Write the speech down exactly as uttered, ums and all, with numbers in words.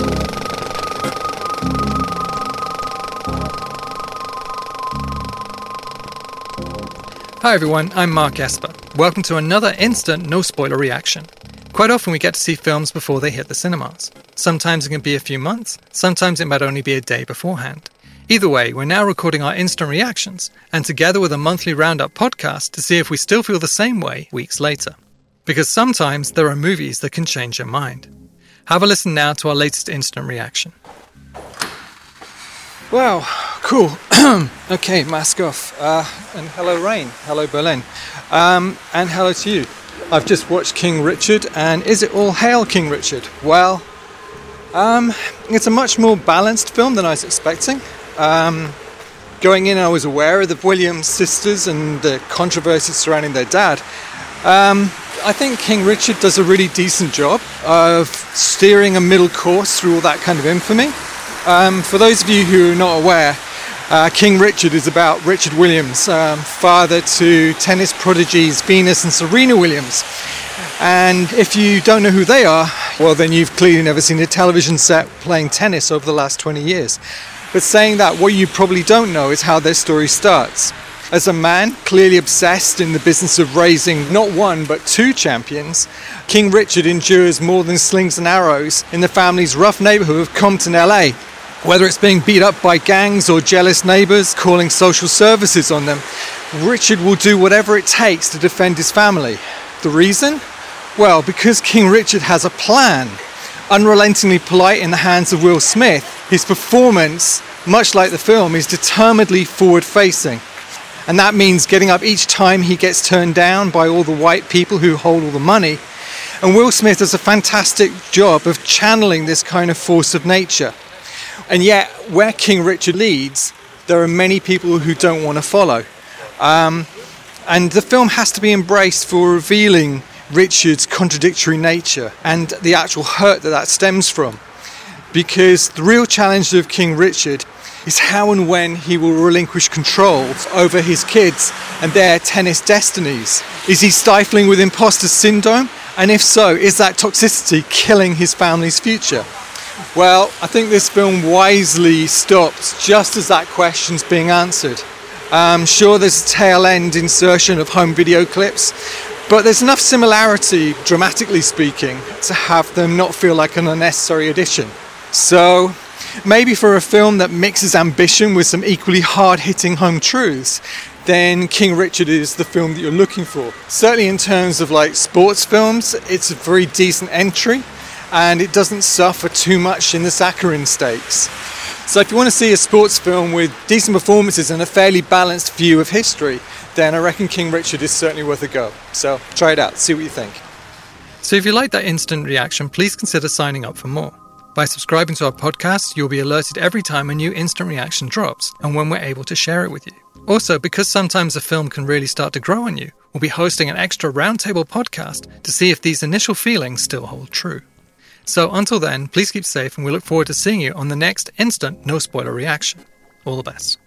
Hi everyone, I'm Mark Esper. Welcome to another instant no spoiler reaction. Quite often we get to see films before they hit the cinemas. Sometimes it can be a few months, sometimes it might only be a day beforehand. Either way, we're now recording our instant reactions, and together with a monthly roundup podcast to see if we still feel the same way weeks later. Because sometimes there are movies that can change your mind. Have a listen now to our latest instant reaction. Wow, cool. Okay, mask off. Uh, and hello Rain, hello Berlin. Um, and hello to you. I've just watched King Richard, and is it all hail King Richard? Well, um, it's a much more balanced film than I was expecting. Um, going in, I was aware of the Williams sisters and the controversy surrounding their dad. Um, I think King Richard does a really decent job of steering a middle course through all that kind of infamy. Um, for those of you who are not aware, uh, King Richard is about Richard Williams, um, father to tennis prodigies Venus and Serena Williams. And if you don't know who they are, well then you've clearly never seen a television set playing tennis over the last twenty years. But saying that, what you probably don't know is how their story starts. As a man clearly obsessed in the business of raising not one but two champions, King Richard endures more than slings and arrows in the family's rough neighborhood of Compton, L A. Whether it's being beat up by gangs or jealous neighbors calling social services on them, Richard will do whatever it takes to defend his family. The reason? Well, because King Richard has a plan. Unrelentingly polite in the hands of Will Smith, his performance, much like the film, is determinedly forward-facing. And that means getting up each time he gets turned down by all the white people who hold all the money. And Will Smith does a fantastic job of channeling this kind of force of nature. And yet, where King Richard leads, there are many people who don't want to follow. Um, and the film has to be embraced for revealing Richard's contradictory nature and the actual hurt that that stems from. Because the real challenge of King Richard is how and when he will relinquish control over his kids and their tennis destinies. Is he stifling with imposter syndrome? And if so, is that toxicity killing his family's future? Well, I think this film wisely stops just as that question's being answered. Um, sure, there's a tail-end insertion of home video clips, but there's enough similarity, dramatically speaking, to have them not feel like an unnecessary addition. So, maybe for a film that mixes ambition with some equally hard-hitting home truths, then King Richard is the film that you're looking for. Certainly in terms of like sports films, it's a very decent entry, and it doesn't suffer too much in the saccharine stakes. So if you want to see a sports film with decent performances and a fairly balanced view of history, then I reckon King Richard is certainly worth a go. So try it out, see what you think. So if you like that instant reaction, please consider signing up for more. By subscribing to our podcast, you'll be alerted every time a new instant reaction drops and when we're able to share it with you. Also, because sometimes a film can really start to grow on you, we'll be hosting an extra roundtable podcast to see if these initial feelings still hold true. So until then, please keep safe and we look forward to seeing you on the next instant no spoiler reaction. All the best.